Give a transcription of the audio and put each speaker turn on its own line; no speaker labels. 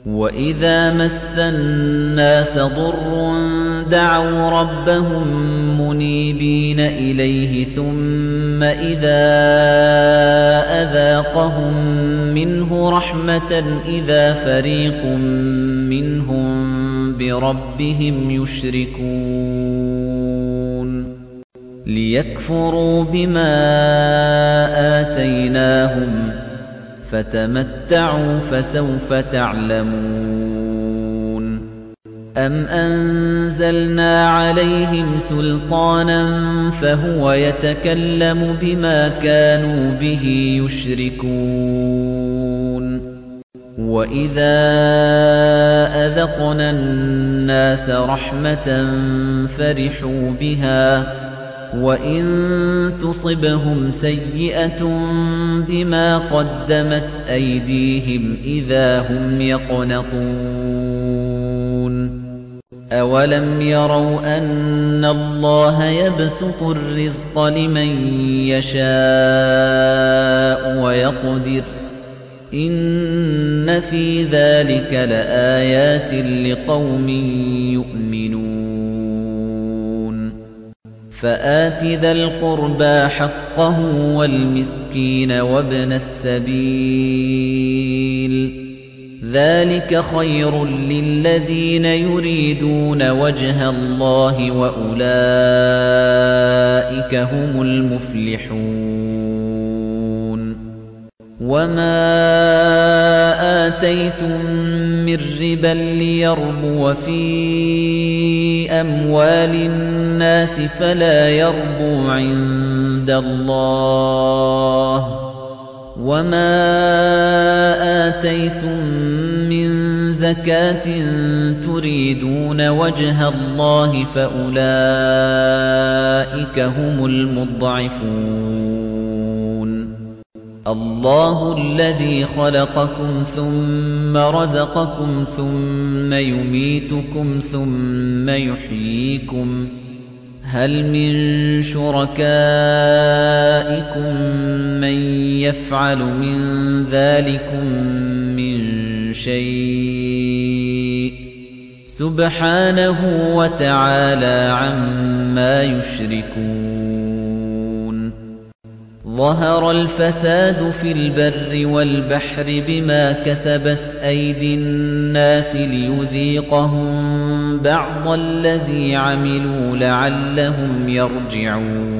وَإِذَا مَسَّ النَّاسَ ضُرٌّ دَعَوْا رَبَّهُم مُّنِيبِينَ إِلَيْهِ ثُمَّ إِذَا أَذَاقَهُم مِّنْهُ رَحْمَةً إِذَا فَرِيقٌ مِّنْهُم بِرَبِّهِمْ يُشْرِكُونَ لِيَكْفُرُوا بِمَا آتَيْنَاهُمْ فَتَمَتَّعُوا فَسَوْفَ تَعْلَمُونَ أَمْ أَنزَلْنَا عَلَيْهِمْ سُلْطَانًا فَهُوَ يَتَكَلَّمُ بِمَا كَانُوا بِهِ يُشْرِكُونَ وَإِذَا أَذَقْنَا النَّاسَ رَحْمَةً فَرِحُوا بِهَا وَإِن تُصِبْهُمْ سَيِّئَةٌ بِمَا قَدَّمَتْ أَيْدِيهِمْ إِذَا هُمْ يَقْنَطُونَ أَوَلَمْ يَرَوْا أَنَّ اللَّهَ يَبْسُطُ الرِّزْقَ لِمَن يَشَاءُ وَيَقْدِرُ إِنَّ فِي ذَلِكَ لَآيَاتٍ لِقَوْمٍ يُؤْمِنُونَ فَآتِ ذَا الْقُرْبَى حَقَّهُ وَالْمِسْكِينَ وَابْنَ السَّبِيلِ ذَلِكَ خَيْرٌ لِّلَّذِينَ يُرِيدُونَ وَجْهَ اللَّهِ وَأُولَٰئِكَ هُمُ الْمُفْلِحُونَ وَمَا آتَيْتُم مِّن رِّبًا لِّيَرْبُوَ فِي أَمْوَالِ النَّاسِ فَلَا يَرْبُو عِندَ اللَّهِ وَمَا آتَيْتُم مِّن زَكَاةٍ تُرِيدُونَ وَجْهَ اللَّهِ فَأُولَٰئِكَ هُمُ الْمُضْعِفُونَ اللَّهُ الَّذِي خَلَقَكُمْ ثُمَّ رَزَقَكُمْ ثُمَّ يُمِيتُكُمْ ثُمَّ يُحْيِيكُمْ هَلْ مِن شُرَكَائِكُم مَّن يَفْعَلُ مِن ذَٰلِكُم مِّن شَيْءٍ سُبْحَانَهُ وَتَعَالَىٰ عَمَّا يُشْرِكُونَ ظَهَرَ الْفَسَادُ فِي الْبَرِّ وَالْبَحْرِ بِمَا كَسَبَتْ أَيْدِي النَّاسِ لِيُذِيقَهُم بَعْضَ الَّذِي عَمِلُوا لَعَلَّهُمْ يَرْجِعُونَ